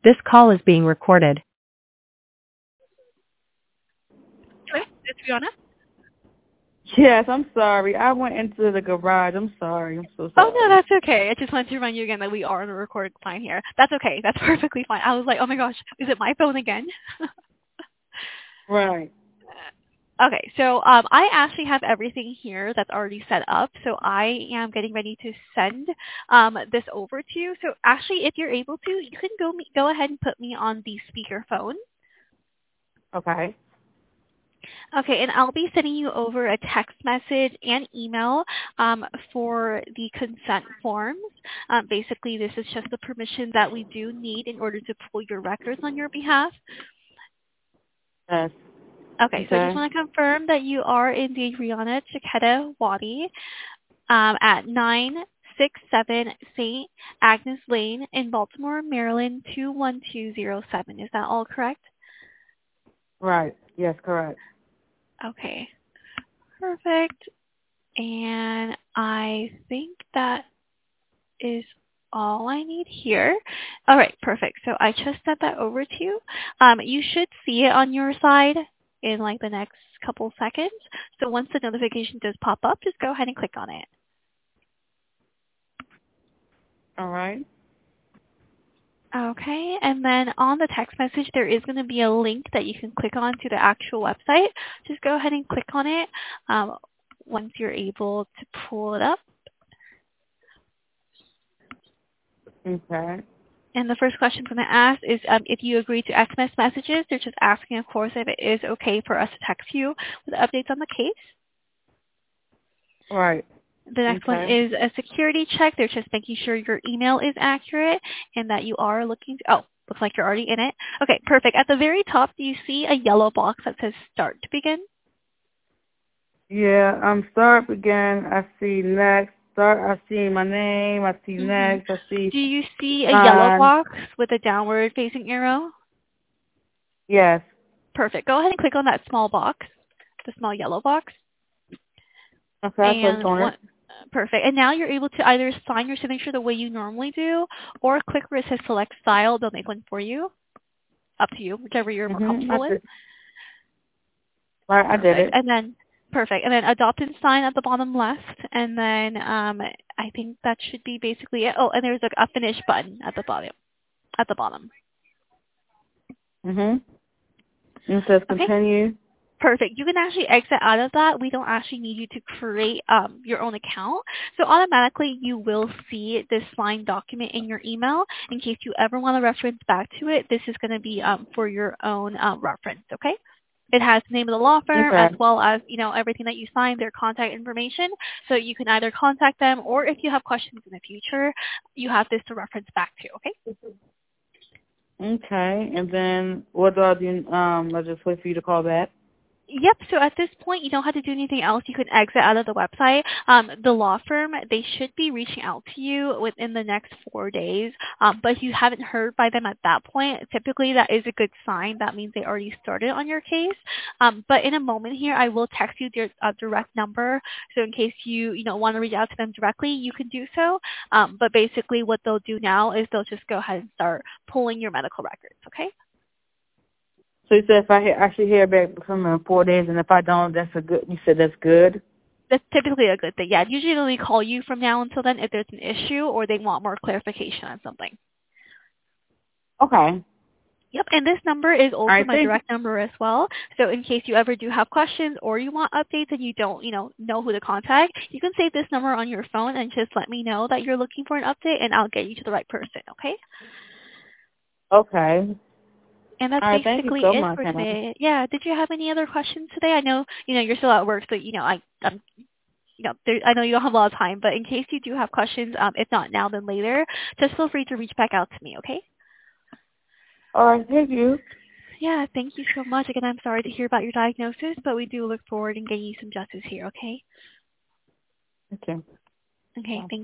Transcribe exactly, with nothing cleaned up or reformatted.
This call is being recorded. Hello, it's Fiona. Yes, I'm sorry. I went into the garage. I'm sorry. I'm so Oh, no, sorry. that's okay. I just wanted to remind you again that we are on a recorded line here. That's okay. That's perfectly fine. I was like, oh my gosh, is it my phone again? Right. Okay, so um, I actually have everything here that's already set up. So I am getting ready to send um, this over to you. So actually, if you're able to, you can go me, go ahead and put me on the speakerphone. Okay. Okay, and I'll be sending you over a text message and email um, for the consent forms. Um, basically, this is just the permission that we do need in order to pull your records on your behalf. Yes. Okay, so I just Okay. want to confirm that you are indeed Rihanna Chiquetta Wadi um, at nine six seven Saint Agnes Lane in Baltimore, Maryland, two one two zero seven. Is that all correct? Right. Yes, correct. Okay, perfect. And I think that is all I need here. All right, perfect. So I just sent that over to you. Um, you should see it on your side in like the next couple seconds. So once the notification does pop up, just go ahead and click on it. All right. Okay, and then on the text message, there is going to be a link that you can click on to the actual website. Just go ahead and click on it um, once you're able to pull it up. Okay. And the first question I'm going to ask is um, if you agree to S M S messages. They're just asking, of course, if it is okay for us to text you with updates on the case. Right. The next one Okay. is a security check. They're just making sure your email is accurate and that you are looking to, oh, looks like you're already in it. Okay, perfect. At the very top, do you see a yellow box that says start to begin? Yeah. Um. Start again. I see next. Start. I see my name. I see Mm-hmm. next. I see Do you see a yellow mine. box with a downward facing arrow? Yes. Perfect. Go ahead and click on that small box, the small yellow box. Okay. I clicked And on what, it. perfect. And now you're able to either sign your signature the way you normally do, or click where it says select style. They'll make one for you. Up to you, whichever you're more Mhm. I comfortable with. did. Right. I did Perfect. it. And then perfect. And then adopt and sign at the bottom left. And then um, I think that should be basically it. Oh, and there's a, a finish button at the bottom. At the bottom. Mhm. And it says Okay. continue. Perfect. You can actually exit out of that. We don't actually need you to create um, your own account. So automatically you will see this signed document in your email. In case you ever want to reference back to it, this is going to be um, for your own um, reference, okay? It has the name of the law firm as Okay. well as, you know, everything that you signed, their contact information. So you can either contact them or if you have questions in the future, you have this to reference back to, okay? Okay. And then what do I do? Um. I just wait for you to call back. Yep. So at this point, you don't have to do anything else. You can exit out of the website. Um, the law firm, they should be reaching out to you within the next four days. Um, but if you haven't heard by them at that point, typically that is a good sign. That means they already started on your case. Um, but in a moment here, I will text you their uh, direct number. So in case you, you know, want to reach out to them directly, you can do so. Um, but basically what they'll do now is they'll just go ahead and start pulling your medical records. Okay? So you said if I hear, I should hear back from them in four days, and if I don't, that's a good. You said that's good. That's typically a good thing. Yeah, usually they call you from now until then if there's an issue or they want more clarification on something. Okay. Yep, and this number is All also right. my Thank you. direct number as well. So in case you ever do have questions or you want updates and you don't, you know, know who to contact, you can save this number on your phone and just let me know that you're looking for an update and I'll get you to the right person, okay? Okay. And that's All right. Thank you basically so it much, for Hannah. today. Yeah, did you have any other questions today? I know, you know, you're still at work, so, you know, I, I'm you know, there, I know you don't have a lot of time, but in case you do have questions, um, if not now, then later, just feel free to reach back out to me, okay? All right. Thank you. Yeah, thank you so much. Again, I'm sorry to hear about your diagnosis, but we do look forward in getting you some justice here, okay? Okay. Okay, Bye. thank